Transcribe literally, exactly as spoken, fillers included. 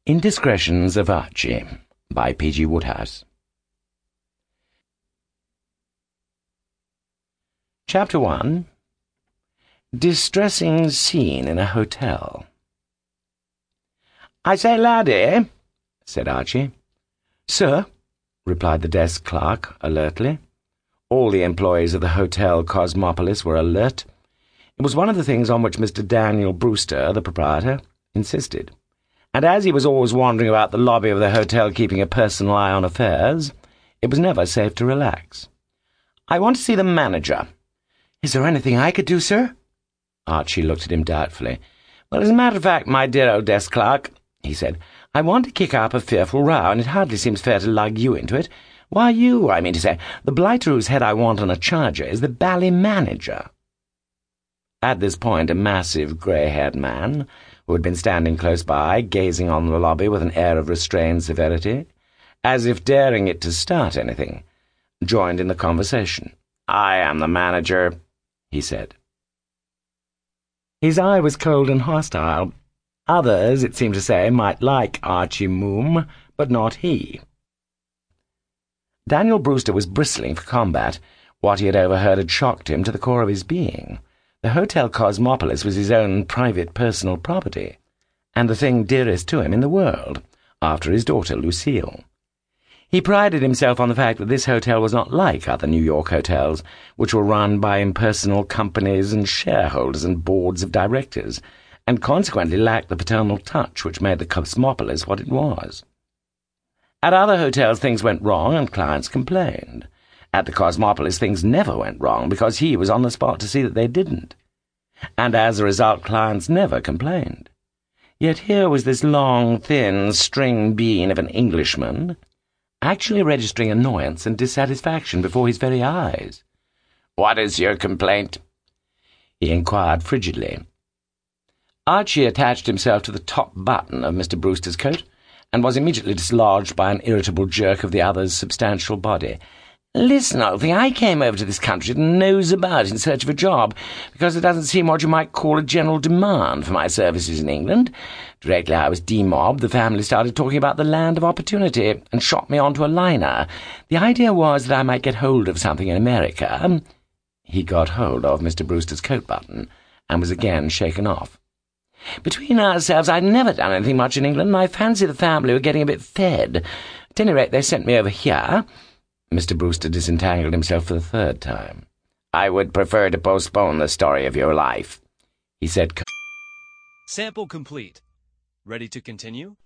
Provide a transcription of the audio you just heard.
Indiscretions of Archie by P G Wodehouse. Chapter one. Distressing Scene in a Hotel. "I say, laddie," said Archie. "Sir?" replied the desk clerk alertly. All the employees of the Hotel Cosmopolis were alert. It was one of the things on which Mister Daniel Brewster, the proprietor, insisted. And as he was always wandering about the lobby of the hotel keeping a personal eye on affairs, it was never safe to relax. "I want to see the manager." "Is there anything I could do, sir?" Archie looked at him doubtfully. "Well, as a matter of fact, my dear old desk clerk," he said, "I want to kick up a fearful row, and it hardly seems fair to lug you into it. Why you, I mean to say. The blighter whose head I want on a charger is the bally manager." At this point, a massive, grey-haired man, who had been standing close by, gazing on the lobby with an air of restrained severity, as if daring it to start anything, joined in the conversation. "I am the manager," he said. His eye was cold and hostile. Others, it seemed to say, might like Archie Moom, but not he. Daniel Brewster was bristling for combat. What he had overheard had shocked him to the core of his being. The Hotel Cosmopolis was his own private personal property, and the thing dearest to him in the world, after his daughter Lucille. He prided himself on the fact that this hotel was not like other New York hotels, which were run by impersonal companies and shareholders and boards of directors, and consequently lacked the paternal touch which made the Cosmopolis what it was. At other hotels things went wrong and clients complained. At the Cosmopolis things never went wrong because he was on the spot to see that they didn't. And as a result clients never complained. Yet here was this long, thin string bean of an Englishman actually registering annoyance and dissatisfaction before his very eyes. "What is your complaint?" he inquired frigidly. Archie attached himself to the top button of Mister Brewster's coat and was immediately dislodged by an irritable jerk of the other's substantial body. "Listen, old thing, I came over to this country to nose about in search of a job, because there doesn't seem what you might call a general demand for my services in England. Directly I was demobbed, the family started talking about the land of opportunity, and shot me onto a liner. The idea was that I might get hold of something in America." He got hold of Mister Brewster's coat button, and was again shaken off. "Between ourselves, I'd never done anything much in England, and I fancy the family were getting a bit fed. At any rate, they sent me over here." Mister Brewster disentangled himself for the third time. "I would prefer to postpone the story of your life," he said. Sample complete. Ready to continue?